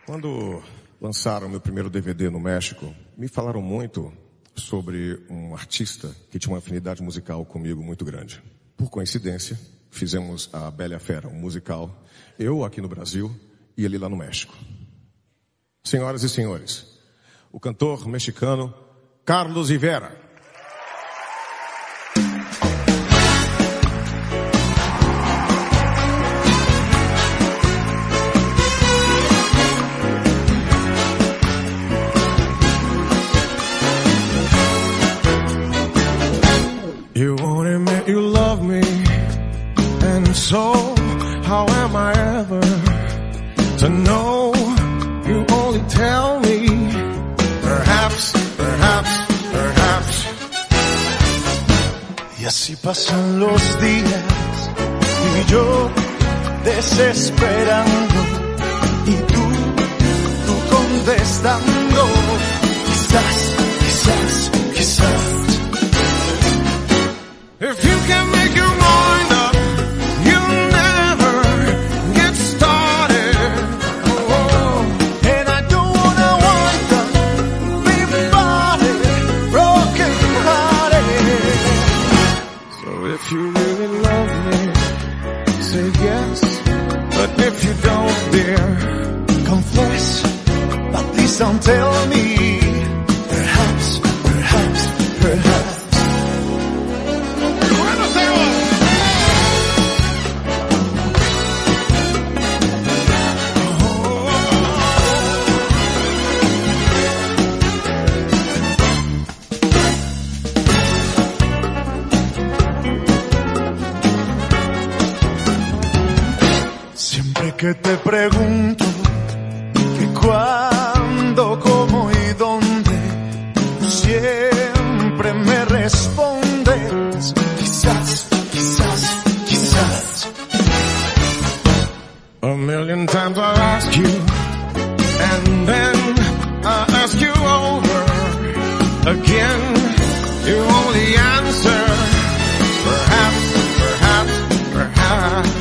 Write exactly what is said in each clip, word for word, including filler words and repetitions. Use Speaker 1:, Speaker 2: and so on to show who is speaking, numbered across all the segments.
Speaker 1: Quando lançaram meu primeiro D V D no México, me falaram muito sobre um artista que tinha uma afinidade musical comigo muito grande. Por coincidência, fizemos a Bela e a Fera, um musical, eu aqui no Brasil e ele lá no México. Senhoras e senhores, o cantor mexicano Carlos Rivera.
Speaker 2: You only meant you love me, and so how am I ever to know? You only tell me, perhaps, perhaps, perhaps.
Speaker 3: Y así pasan los días y yo desesperando y tú, tú contestando, quizás, quizás, quizás.
Speaker 2: If you can make your mind up, you'll never get started.
Speaker 3: Oh, and I don't wanna wind up, be body, broken hearted.
Speaker 2: So if you really love me, say yes. But if you don't, dear,
Speaker 3: confess. But please don't tell me. Perhaps, perhaps, perhaps. Que te pregunto que cuándo, cómo y dónde, siempre me respondes quizás, quizás, quizás.
Speaker 2: A million times I ask you, and then I ask you over again. You only answer perhaps, perhaps, perhaps.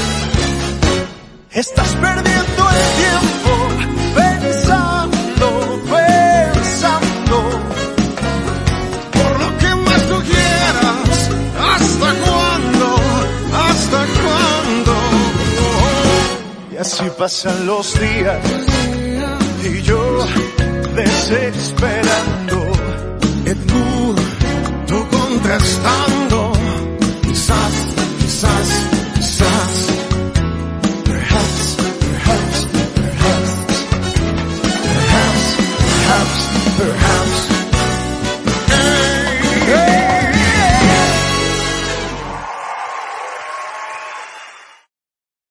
Speaker 3: Estás perdiendo el tiempo pensando, pensando.
Speaker 2: Por lo que más tú quieras, ¿hasta cuándo? ¿Hasta cuándo?
Speaker 3: Y así pasan los días y yo desesperando.
Speaker 2: Y tú, tú contestando.